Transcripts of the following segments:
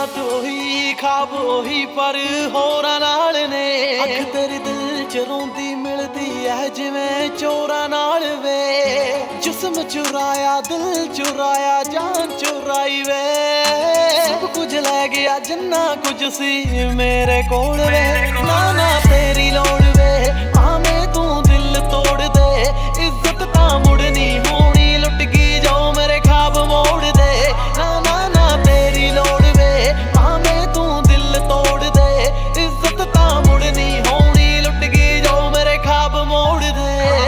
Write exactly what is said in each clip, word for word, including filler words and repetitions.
ਰਾਤ ਉਹੀ ਖਾਬ ਉਹੀ ਪਰ ਹੋਰਾਂ ਨਾਲ ਨੇ। ਅੱਖ ਤੇਰੇ ਦਿਲ ਚ ਰੋਂਦੀ ਮਿਲਦੀ ਐ ਜਿਵੇਂ ਚੋਰਾਂ ਨਾਲ ਵੇ। ਜਿਸਮ ਚੁਰਾਇਆ ਦਿਲ ਚੁਰਾਇਆ ਜਾਨ ਚੁਰਾਈ ਵੇ। ਸਭ ਕੁਝ ਲੈ ਗਿਆ ਜਿੰਨਾ ਕੁਝ ਸੀ ਮੇਰੇ ਕੋਲ ਵੇ। ਨਾ ਨਾ ਤੇਰੀ ਲੋੜ ਵੇ ਭਾਵੇਂ ਤੂੰ ਦਿਲ ਤੋੜ ਦੇ। ਇੱਜ਼ਤ ਤਾਂ ਮੁੜਨੀ ਹੋਣੀ ਲੁੱਟ ਗਈ ਜੋ ਮੇਰੇ ਖਾਬ ਮੋੜ ਦੇ। ਨਾ ਨਾ ਨਾ ਤੇਰੀ ਲੋੜ ਵੇ ਭਾਵੇਂ ਤੂੰ ਦਿਲ ਤੋੜ ਦੇ। ਇੱਜ਼ਤ ਤਾਂ ਮੁੜਨੀ ਹੋਣੀ ਲੁੱਟ ਗਈ ਜੋ ਮੇਰੇ ਖਾਬ ਮੋੜ ਦੇ।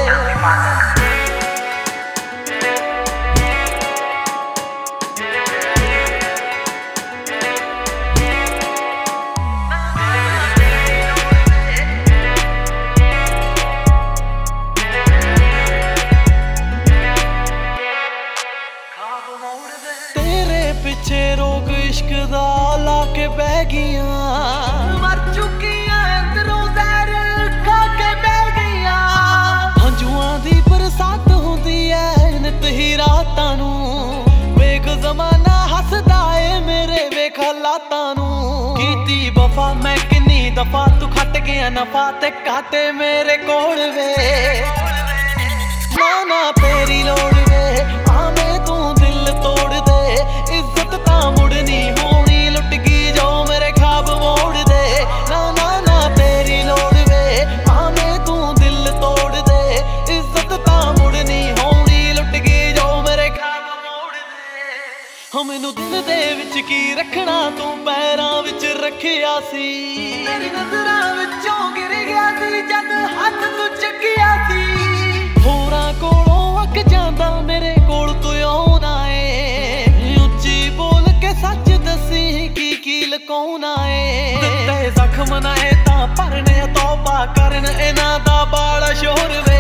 ਤੇਰੇ ਪਿੱਛੇ ਰੋਗ ਇਸ਼ਕ ਦਾ ਲਾ ਕੇ ਬਹਿ ਗਈਆਂ। ਮਰ ਚੁੱਕੀਆਂ ਅੰਦਰੋਂ ਜ਼ਹਿਰ ਖਾ ਕੇ ਬਹਿ ਗਈਆਂ। ਹੰਝੂਆਂ ਦੀ ਬਰਸਾਤ ਹੁੰਦੀ ਐ ਨਿਤ ਹੀ ਰਾਤਾਂ ਨੂੰ। ਵੇਖ ਜ਼ਮਾਨਾ ਹੱਸਦਾ ਏ ਮੇਰੇ ਵੇਖ ਹਾਲਾਤਾਂ ਨੂੰ। ਕੀਤੀ ਵਫਾ ਮੈਂ ਕਿੰਨੀ ਦਫਾ ਤੂੰ ਖੱਟ ਗਿਆ ਨਫਾ ਤੇ ਘਾਟੇ ਮੇਰੇ ਕੋਲ ਵੇ। ਨਾ ਨਾ ਤੇਰੀ ਲੋੜ ਵੇ ਭਾਵੇਂ ਤੂੰ ਦਿਲ ਤੋੜ ਦੇ। ਇੱਜ਼ਤ ਤਾਂ ਮੁੜਨੀ ਹੋਣੀ ਲੁੱਟ ਗਈ ਜੋ ਮੇਰੇ ਖਾਬ ਮੋੜ ਦੇ। ਨਾ ਨਾ ਨਾ ਤੇਰੀ ਲੋੜ ਵੇ ਭਾਵੇਂ ਤੂੰ ਦਿਲ ਤੋੜ ਦੇ। ਇੱਜ਼ਤ ਤਾਂ ਮੁੜਨੀ ਹੋਣੀ ਲੁੱਟ ਗਈ ਜੋ ਮੇਰੇ ਖਾਬ ਮੋੜ ਦੇ। ਮੈਨੂੰ ਦਿਲ ਦੇ ਵਿੱਚ ਕੀ ਰੱਖਣਾ ਤੂੰ ਪੈਰਾਂ ਵਿੱਚ ਰੱਖਿਆ ਸੀ। ਤੇਰੀ ਨਜ਼ਰਾਂ ਵਿੱਚੋਂ ਗਿਰ ਗਿਆ ਸੀ ਜਦ ਹੱਥ ਤੂੰ ਚੱਕਿਆ ਸੀ। ਹੋਰਾਂ ਕੋਲੋਂ ਅੱਕ ਜਾਂਦਾ ਮੇਰੇ ਕੋਲ ਤੂੰ ਆਉਣਾ ਏ। ਉੱਚੀ ਬੋਲ ਕੇ ਸੱਚ ਦੱਸੀ ਕੀ ਕੀ ਲੁਕਾਉਣਾ ਏ। ਦਿੱਤੇ ਜ਼ਖਮ ਨਾ ਏ ਤਾਂ ਭਰਨੇ ਤੌਬਾ ਕਰਨ ਇਹਨਾਂ ਦਾ ਬਾਲਾ ਸ਼ੋਰ ਵੇ।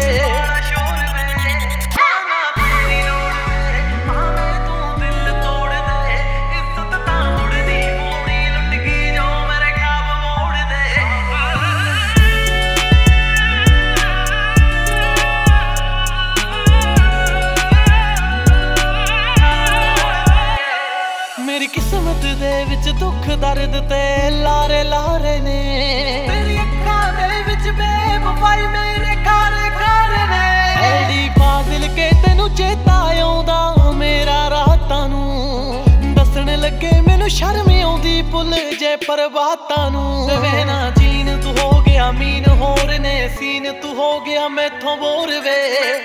ਮੇਰੀ ਕਿਸਮਤ ਦੇ ਵਿੱਚ ਦੁੱਖ ਦਰਦ ਤੇ ਲਾਰੇ ਲਾਰੇ ਨੇ। ਤੇਰੀ ਅੱਖਾਂ ਦੇ ਵਿੱਚ ਬੇਵਫਾਈ ਮੇਰੇ ਖਾਰੇ ਖਾਰੇ ਨੇ। ਐਡੀ ਫਾਜ਼ਿਲ ਕੇ ਤੈਨੂੰ ਚੇਤਾ ਆਉਂਦਾ ਮੇਰਾ ਰਾਤਾਂ ਨੂੰ। ਦੱਸਣ ਲੱਗੇ ਮੈਨੂੰ ਸ਼ਰਮ ਆਉਂਦੀ ਭੁੱਲ ਜੇ ਪਰਬਾਤਾਂ ਨੂੰ। ਵੇ ਨਾ ਜੀਨ ਤੂੰ ਹੋ ਗਿਆ ਮੀਨ ਹੋਰ ਨੇ ਸੀਨ ਤੂੰ ਹੋ ਗਿਆ ਮੈਥੋਂ ਬੋਰ ਵੇ।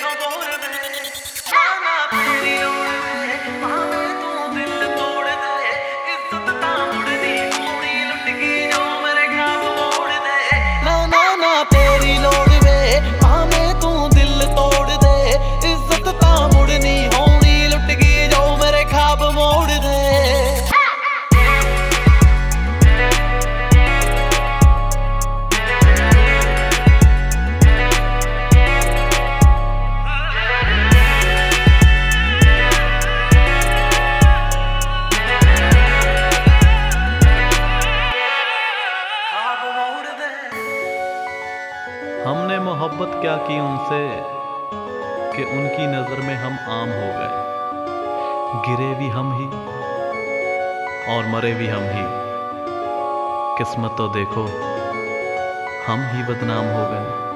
ਤੇਰੀ ਲੋੜ ਵੇ ਭਾਵੇਂ ਤੂੰ ਦਿਲ ਤੋੜ ਦੇ। ਇੱਜ਼ਤ ਤਾਂ ਮੁੜਨੀ ਹੋਣੀ ਲੁੱਟ ਗਈ ਜੋ ਮੇਰੇ ਖਾਬ ਮੋੜ ਦੇ। हमने मोहब्बत क्या की उनसे कि उनकी नज़र में हम आम हो गए। गिरे भी हम ही और मरे भी हम ही। किस्मत तो देखो हम ही बदनाम हो गए।